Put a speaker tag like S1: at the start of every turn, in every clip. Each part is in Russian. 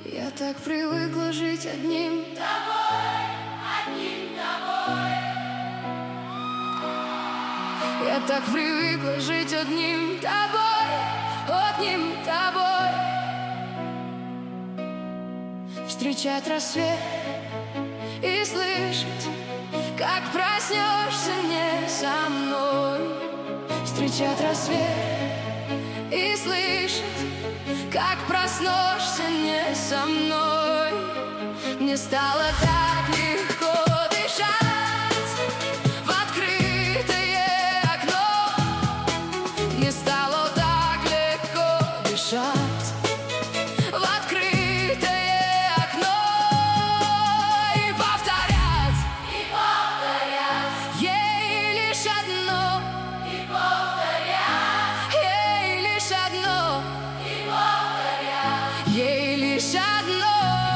S1: Я так привыкла жить одним тобой, одним тобой. Я так привыкла жить одним тобой, одним тобой. Встречать рассвет и слышать, как проснешься не со мной. Встречать рассвет и слышать, как проснешься не со мной. Мне стало так легко дышать в открытое окно. Мне стало так легко дышать в открытое окно. И повторять ей лишь одно. И повторять ей лишь одно. Ей лишь одно.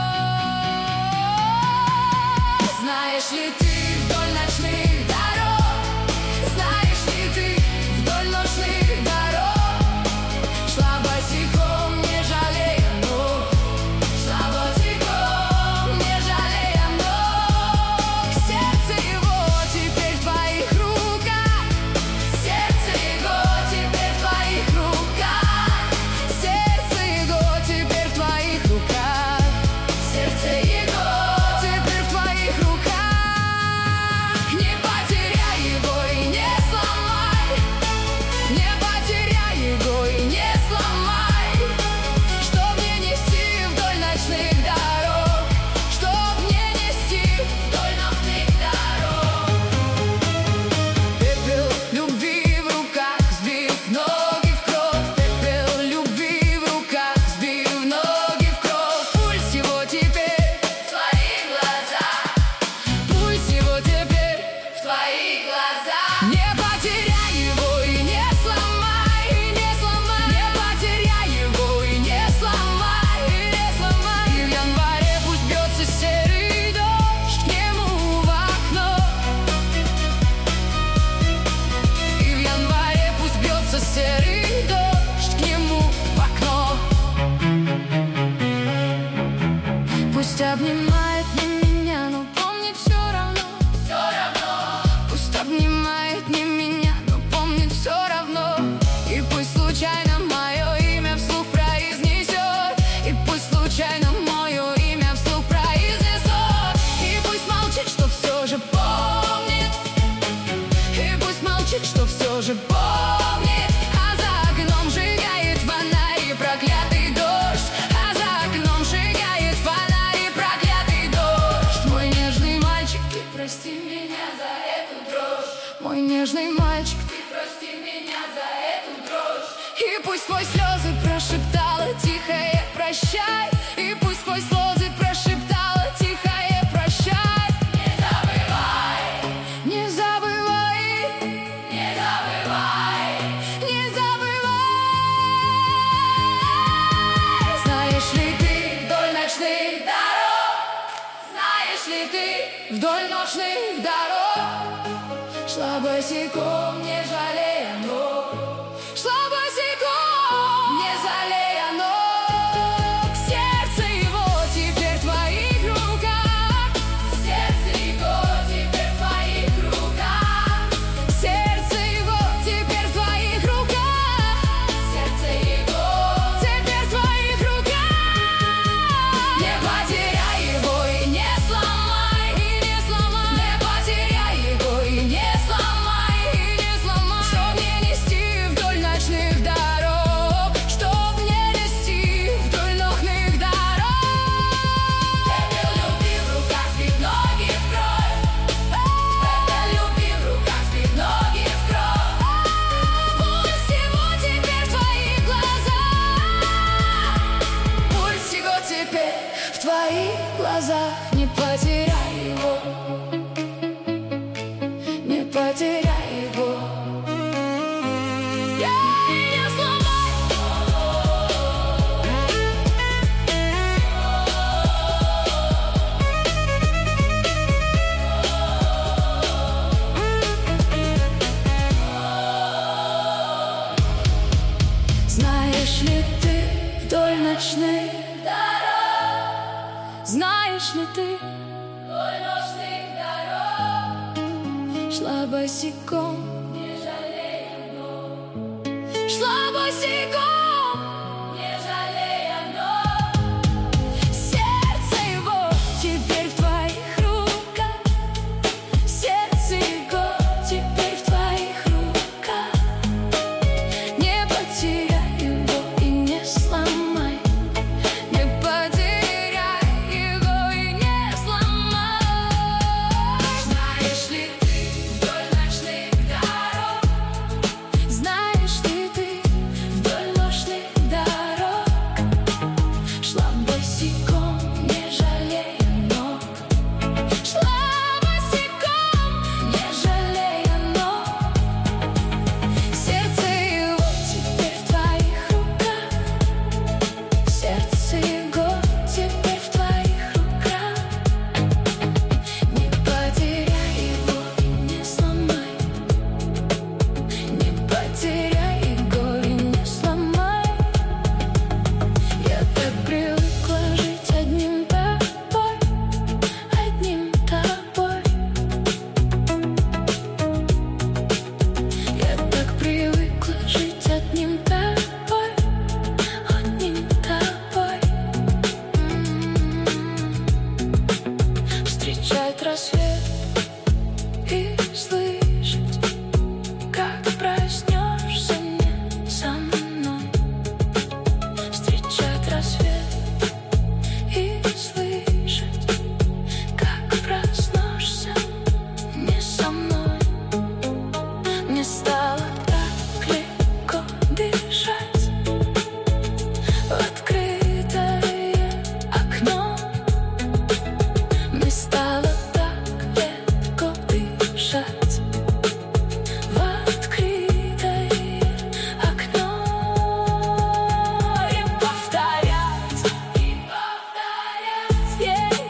S1: Знаешь ли ты вдоль ночных дорог, знаешь ли ты вдоль ночных дорог, шла босиком, не жалея ног, шла босиком, не жалея ног. Сердце его теперь в твоих руках, сердце его теперь в твоих руках, сердце его теперь в твоих руках, сердце его теперь в твоих руках. Не потеряй его и не сломай, не потеряй его и не сломай. Чтоб не нести вдоль ночных дорог, чтоб не нести вдоль ночных дорог. Пепел любви в руках, сбив ноги в кровь. Пепел любви в руках, сбив ноги в кровь. Пульс его теперь в твоих глазах, пульс его теперь в твоих глазах. Не потеряй его и не сломай, не сломай. Не потеряй его и не сломай, не сломай. И в январе пусть бьется серый дождь к нему в окно. И в январе пусть бьется серый дождь к нему в окно. Пусть обнимает не меня, но помнит все равно, все равно. Пусть обнимает не меня, но помнит все равно. И пусть случайно мое имя вслух произнесет, и пусть случайно мое имя вслух произнесет. И пусть молчит, что все же помнит, и пусть молчит, что все же помнит. А за окном сжигает фонарь и проклятый дождь, а за окном сжигает фонарь и проклятый дождь. Мой нежный мальчик, ты прости меня за эту дрожь. Мой нежный мальчик, ты прости меня за эту дрожь. И пусть сквозь слезы прошептала тихое прощай, и пусть сквозь слезы прошептала тихое прощай. Не забывай, не забывай, не забывай, не забывай. Знаешь ли ты вдоль ночных дорог, знаешь ли ты вдоль ночных дорог, шла босиком, не жалея ног, шла босиком, не жалея ног. Сердце его теперь в твоих руках, сердце его теперь в твоих руках, сердце его теперь в твоих руках, сердце его теперь в твоих руках. Не потеряй его и не сломай, и не сломай. Не потеряй его и не сломай, и не сломай. Чтоб не нести вдоль ночных дорог, чтоб не нести вдоль ночных дорог. Пепел любви в руках, сбив ноги в кровь. Пепел любви в руках, сбив ноги в кровь. Пульс его теперь в твоих глазах, пульс его теперь в твоих глазах. Не потеряй его, не потеряй его. Не сломай. Знаешь ли ты вдоль ночных дорог, Знаешь ли ты, вдоль ночных дорог шла босиком, не жалея ног. Шла босиком, не жалея ног. Сердце его теперь в твоих руках. Сердце его теперь в твоих руках. Не потеряй его и не сломай. Не потеряй его и не сломай. Знаешь ли ты вдоль ночных дорог? Знаешь ли ты вдоль ночных дорог шла босиком, не жалея ног. Шла босиком, не жалея ног. Сердце его теперь в твоих руках. Сердце его теперь в твоих руках. Не потеряй его и не сломай. Не потеряй его и не сломай. Я так привыкла жить одним тобой, одним тобой. Я так привыкла жить одним тобой, одним тобой. Встречать рассвет и слышать, как проснешься не со мной. Встречать рассвет и слышать, как проснешься не со мной. Мне стало так легко дышать в открытое окно. Мне стало так легко дышать в открытое окно. И повторять,